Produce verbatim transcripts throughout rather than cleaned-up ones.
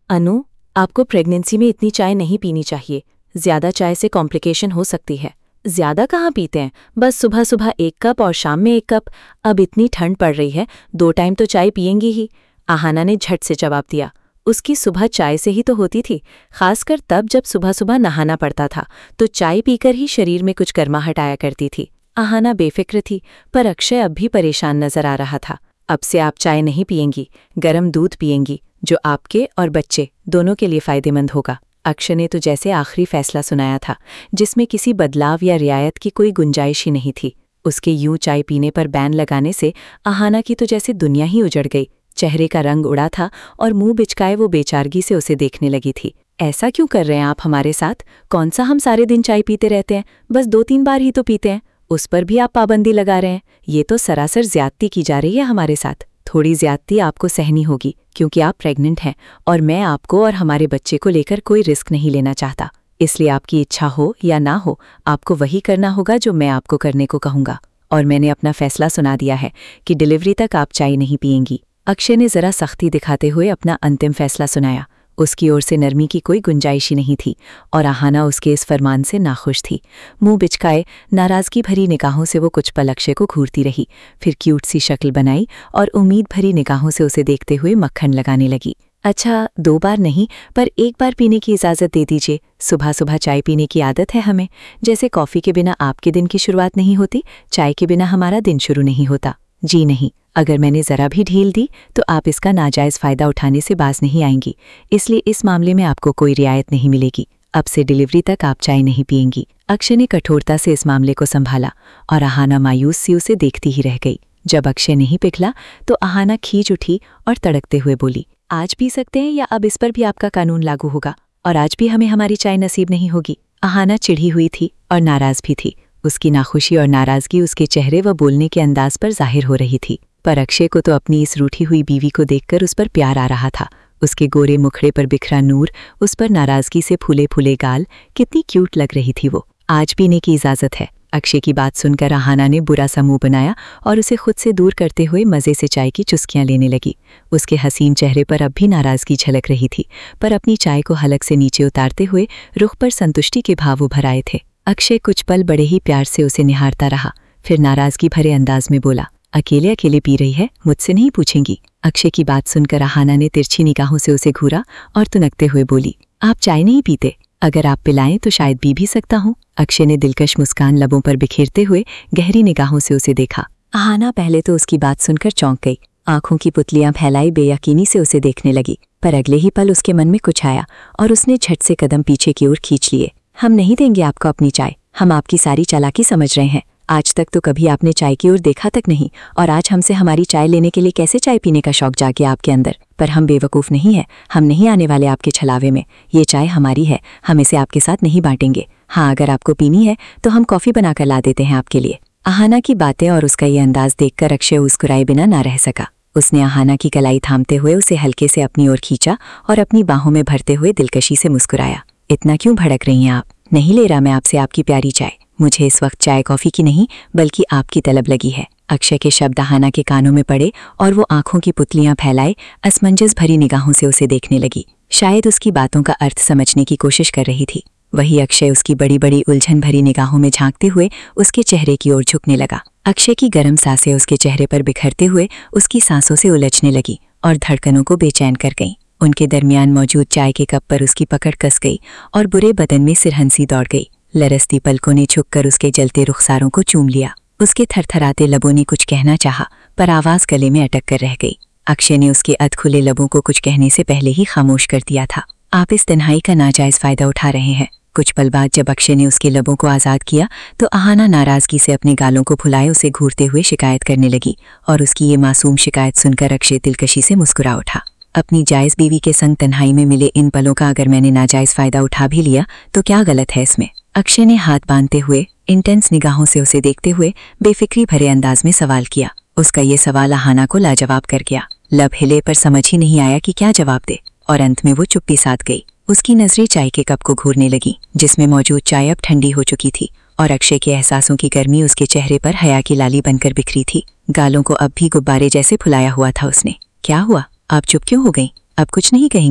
अनु, आपको प्रेगनेंसी में इतनी चाय नहीं पीनी चाहिए। ज्यादा चाय से कॉम्प्लिकेशन हो सकती है। ज्यादा कहाँ पीते हैं, बस सुबह सुबह एक कप और शाम में एक कप। अब इतनी ठंड पड़ रही है, दो टाइम तो चाय पिएंगी ही। आहाना ने झट से जवाब दिया। उसकी सुबह चाय से ही तो होती थी, खासकर तब जब सुबह सुबह नहाना पड़ता था तो चाय पीकर ही शरीर में कुछ गर्माहट आया करती थी। आहाना बेफिक्र थी, पर अक्षय अब भी परेशान नजर आ रहा था। अब से आप चाय नहीं पिएंगी, गरम दूध पिएंगी, जो आपके और बच्चे दोनों के लिए फायदेमंद होगा। अक्षय ने तो जैसे आखिरी फैसला सुनाया था, जिसमें किसी बदलाव या रियायत की कोई गुंजाइश ही नहीं थी। उसके यूं चाय पीने पर बैन लगाने से आहाना की तो जैसे दुनिया ही उजड़ गई। चेहरे का रंग उड़ा था और मुंह बिचकाए वो बेचारगी से उसे देखने लगी थी। ऐसा क्यों कर रहे हैं आप हमारे साथ? कौन सा हम सारे दिन चाय पीते रहते हैं, बस दो तीन बार ही तो पीते हैं, उस पर भी आप पाबंदी लगा रहे हैं। ये तो सरासर ज्यादती की जा रही है हमारे साथ। थोड़ी ज्यादती आपको सहनी होगी क्योंकि आप प्रेग्नेंट हैं और मैं आपको और हमारे बच्चे को लेकर कोई रिस्क नहीं लेना चाहता। इसलिए आपकी इच्छा हो या ना हो, आपको वही करना होगा जो मैं आपको करने को कहूँगा। और मैंने अपना फैसला सुना दिया है कि डिलीवरी तक आप चाय नहीं पिएंगी। अक्षय ने जरा सख्ती दिखाते हुए अपना अंतिम फैसला सुनाया। उसकी ओर से नरमी की कोई गुंजाइश ही नहीं थी और आहाना उसके इस फरमान से नाखुश थी। मुंह बिचकाए नाराजगी भरी निगाहों से वो कुछ पल अक्षय को घूरती रही, फिर क्यूट सी शक्ल बनाई और उम्मीद भरी निगाहों से उसे देखते हुए मक्खन लगाने लगी। अच्छा, दो बार नहीं पर एक बार पीने की इजाज़त दे दीजिए। सुबह सुबह चाय पीने की आदत है हमें। जैसे कॉफ़ी के बिना आपके दिन की शुरुआत नहीं होती, चाय के बिना हमारा दिन शुरू नहीं होता। जी नहीं, अगर मैंने ज़रा भी ढील दी तो आप इसका नाजायज़ फ़ायदा उठाने से बाज नहीं आएंगी। इसलिए इस मामले में आपको कोई रियायत नहीं मिलेगी। अब से डिलीवरी तक आप चाय नहीं पिएंगी। अक्षय ने कठोरता से इस मामले को संभाला और आहाना मायूस सी उसे देखती ही रह गई। जब अक्षय नहीं पिघला तो आहाना खींच उठी और तड़कते हुए बोली, आज पी सकते हैं या अब इस पर भी आपका कानून लागू होगा और आज भी हमें हमारी चाय नसीब नहीं होगी? आहाना चिढ़ी हुई थी और नाराज़ भी थी। उसकी नाखुशी और नाराज़गी उसके चेहरे व बोलने के अंदाज पर जाहिर हो रही थी। पर अक्षय को तो अपनी इस रूठी हुई बीवी को देखकर उस पर प्यार आ रहा था। उसके गोरे मुखड़े पर बिखरा नूर, उस पर नाराज़गी से फूले फूले गाल, कितनी क्यूट लग रही थी वो। आज पीने की इजाज़त है। अक्षय की बात सुनकर आहाना ने बुरा सा मुंह बनाया और उसे खुद से दूर करते हुए मज़े से चाय की चुस्कियां लेने लगी। उसके हसीन चेहरे पर अब भी नाराज़गी झलक रही थी, पर अपनी चाय को हलक से नीचे उतारते हुए रुख पर संतुष्टि के भाव उभर आए थे। अक्षय कुछ पल बड़े ही प्यार से उसे निहारता रहा, फिर नाराज़गी भरे अंदाज में बोला, अकेले अकेले पी रही है, मुझसे नहीं पूछेंगी? अक्षय की बात सुनकर आहाना ने तिरछी निगाहों से उसे घूरा और तुनकते हुए बोली, आप चाय नहीं पीते? अगर आप पिलाएं तो शायद पी भी सकता हूँ। अक्षय ने दिलकश मुस्कान लबों पर बिखेरते हुए गहरी निगाहों से उसे देखा। आहाना पहले तो उसकी बात सुनकर चौंक गई, आंखों की पुतलियां फैलाई बेयकीनी से उसे देखने लगी, पर अगले ही पल उसके मन में कुछ आया और उसने झट से कदम पीछे की ओर खींच लिए। हम नहीं देंगे आपको अपनी चाय, हम आपकी सारी चालाकी समझ रहे हैं। आज तक तो कभी आपने चाय की ओर देखा तक नहीं, और आज हमसे हमारी चाय लेने के लिए कैसे चाय पीने का शौक जागे आपके अंदर? पर हम बेवकूफ़ नहीं है, हम नहीं आने वाले आपके छलावे में। ये चाय हमारी है, हम इसे आपके साथ नहीं बांटेंगे। हाँ, अगर आपको पीनी है तो हम कॉफ़ी बनाकर ला देते हैं आपके लिए। आहाना की बातें और उसका ये अंदाज देखकर अक्षय मुस्कुराए बिना ना रह सका। उसने आहाना की कलाई थामते हुए उसे हल्के से अपनी ओर खींचा और अपनी बाहों में भरते हुए दिलकशी से मुस्कुराया। इतना क्यों भड़क रही हैं आप? नहीं ले रहा मैं आपसे आपकी प्यारी चाय। मुझे इस वक्त चाय कॉफ़ी की नहीं बल्कि आपकी तलब लगी है। अक्षय के शब्द आहाना के कानों में पड़े और वो आंखों की पुतलियां फैलाए असमंजस भरी निगाहों से उसे देखने लगी। शायद उसकी बातों का अर्थ समझने की कोशिश कर रही थी। वही अक्षय उसकी बड़ी बड़ी उलझन भरी निगाहों में झांकते हुए उसके चेहरे की ओर झुकने लगा। अक्षय की गर्म सांसें उसके चेहरे पर बिखरते हुए उसकी सांसों से उलझने लगी और धड़कनों को बेचैन कर गईं। उनके दरमियान मौजूद चाय के कप पर उसकी पकड़ कस गई और बुरे बदन में सिरहंसी दौड़ गई। लरसती पलकों ने झुककर उसके जलते रुखसारों को चूम लिया। उसके थरथराते लबों ने कुछ कहना चाहा, पर आवाज़ गले में अटक कर रह गई। अक्षय ने उसके अध खुले लबों को कुछ कहने से पहले ही खामोश कर दिया था। आप इस तन्हाई का नाजायज़ फ़ायदा उठा रहे हैं। कुछ पल बाद जब अक्षय ने उसके लबों को आज़ाद किया तो आहाना नाराज़गी से अपने गालों को फुलाए उसे घूरते हुए शिकायत करने लगी, और उसकी ये मासूम शिकायत सुनकर अक्षय दिलकशी से मुस्कुरा उठा। अपनी जायज़ बीवी के संग तन्हाई में मिले इन पलों का अगर मैंने नाजायज़ फ़ायदा उठा भी लिया तो क्या गलत है इसमें? अक्षय ने हाथ बांधते हुए इंटेंस निगाहों से उसे देखते हुए बेफिक्री भरे अंदाज में सवाल किया। उसका ये सवाल आहाना को लाजवाब कर गया। लब हिले पर समझ ही नहीं आया कि क्या जवाब दे, और अंत में वो चुप्पी साध गई। उसकी नजरें चाय के कप को घूरने लगी जिसमें मौजूद चाय अब ठंडी हो चुकी थी, और अक्षय के एहसासों की गर्मी उसके चेहरे पर हया की लाली बनकर बिखरी थी। गालों को अब भी गुब्बारे जैसे फुलाया हुआ था उसने। क्या हुआ, आप चुप क्यों हो गई? अब कुछ नहीं कहेंगी?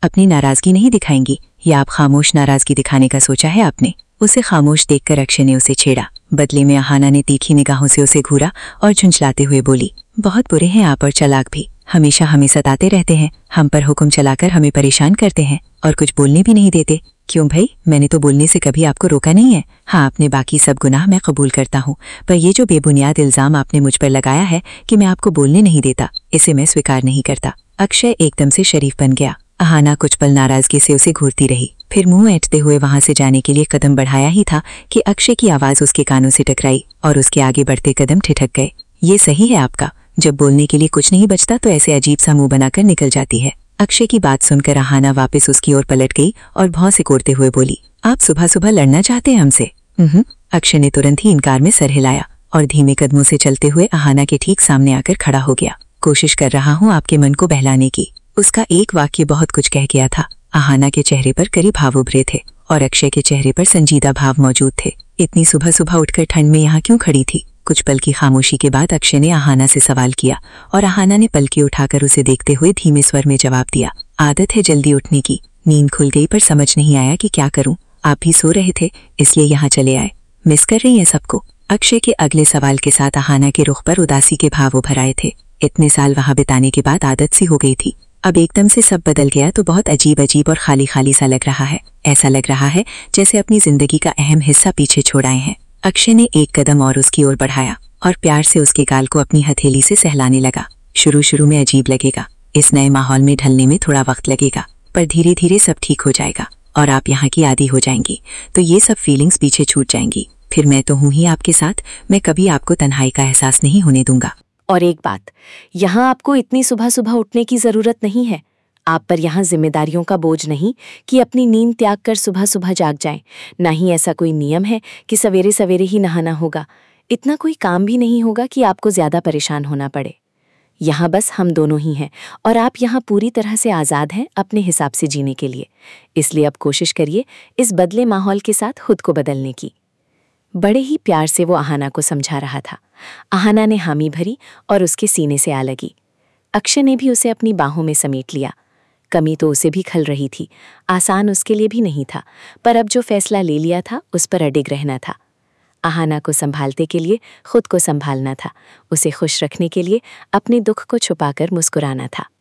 अपनी नाराजगी नहीं दिखाएंगी, या आप खामोश नाराजगी दिखाने का सोचा है आपने? उसे खामोश देखकर अक्षय ने उसे छेड़ा। बदले में अहाना ने तीखी निगाहों से उसे घूरा और झुंझलाते हुए बोली, बहुत बुरे हैं आप और चालाक भी, हमेशा हमें सताते रहते हैं, हम पर हुक्म चलाकर हमें परेशान करते हैं और कुछ बोलने भी नहीं देते। क्यों भाई, मैंने तो बोलने से कभी आपको रोका नहीं है। हाँ, आपने बाकी सब गुनाह मैं कबूल करता हूँ, पर ये जो बेबुनियाद इल्जाम आपने मुझ पर लगाया है कि मैं आपको बोलने नहीं देता, इसे मैं स्वीकार नहीं करता। अक्षय एकदम से शरीफ बन गया। अहाना कुछ पल नाराजगी से उसे घूरती रही, फिर मुंह ऐंठते हुए वहां से जाने के लिए कदम बढ़ाया ही था कि अक्षय की आवाज उसके कानों से टकराई और उसके आगे बढ़ते कदम ठिठक गए। ये सही है आपका, जब बोलने के लिए कुछ नहीं बचता तो ऐसे अजीब सा मुंह बनाकर निकल जाती है। अक्षय की बात सुनकर अहाना वापस उसकी ओर पलट गई और भौं से कोड़ते हुए बोली, आप सुबह सुबह लड़ना चाहते हैं हमसे? हम्म। अक्षय ने तुरंत ही इनकार में सर हिलाया और धीमे कदमों से चलते हुए अहाना के ठीक सामने आकर खड़ा हो गया। कोशिश कर रहा हूँ आपके मन को बहलाने की। उसका एक वाक्य बहुत कुछ कह गया था। अहाना के चेहरे पर करीब भाव उभरे थे और अक्षय के चेहरे पर संजीदा भाव मौजूद थे। इतनी सुबह सुबह उठकर ठंड में यहाँ क्यों खड़ी थी? कुछ पल की खामोशी के बाद अक्षय ने अहाना से सवाल किया और अहाना ने पलके उठाकर उसे देखते हुए धीमे स्वर में जवाब दिया, आदत है जल्दी उठने की, नींद खुल गई पर समझ नहीं आया कि क्या करूं। आप भी सो रहे थे इसलिए यहाँ चले आए। मिस कर रही हैं सबको? अक्षय के अगले सवाल के साथ अहाना के रुख पर उदासी के भाव उभर आए थे। इतने साल वहां बिताने के बाद आदत सी हो गई थी, अब एकदम से सब बदल गया तो बहुत अजीब अजीब और खाली खाली सा लग रहा है। ऐसा लग रहा है जैसे अपनी जिंदगी का अहम हिस्सा पीछे छोड़ आए हैं। अक्षय ने एक कदम और उसकी ओर बढ़ाया और प्यार से उसके गाल को अपनी हथेली से सहलाने लगा। शुरू शुरू में अजीब लगेगा, इस नए माहौल में ढलने में थोड़ा वक्त लगेगा, पर धीरे धीरे सब ठीक हो जाएगा और आप यहाँ की आदी हो जाएंगी, तो ये सब फीलिंग्स पीछे छूट जाएंगी। फिर मैं तो हूँ ही आपके साथ, मैं कभी आपको तन्हाई का एहसास नहीं होने दूंगा। और एक बात, यहाँ आपको इतनी सुबह सुबह उठने की जरूरत नहीं है। आप पर यहाँ जिम्मेदारियों का बोझ नहीं कि अपनी नींद त्याग कर सुबह सुबह जाग जाएं। ना ही ऐसा कोई नियम है कि सवेरे सवेरे ही नहाना होगा। इतना कोई काम भी नहीं होगा कि आपको ज्यादा परेशान होना पड़े। यहाँ बस हम दोनों ही हैं और आप यहाँ पूरी तरह से आज़ाद हैं अपने हिसाब से जीने के लिए। इसलिए अब कोशिश करिए इस बदले माहौल के साथ खुद को बदलने की। बड़े ही प्यार से वो अहाना को समझा रहा था। अहाना ने हामी भरी और उसके सीने से आ लगी। अक्षय ने भी उसे अपनी बाहों में समेट लिया। कमी तो उसे भी खल रही थी, आसान उसके लिए भी नहीं था, पर अब जो फैसला ले लिया था उस पर अडिग रहना था। अहाना को संभालते के लिए खुद को संभालना था, उसे खुश रखने के लिए अपने दुख को छुपाकर मुस्कुराना था।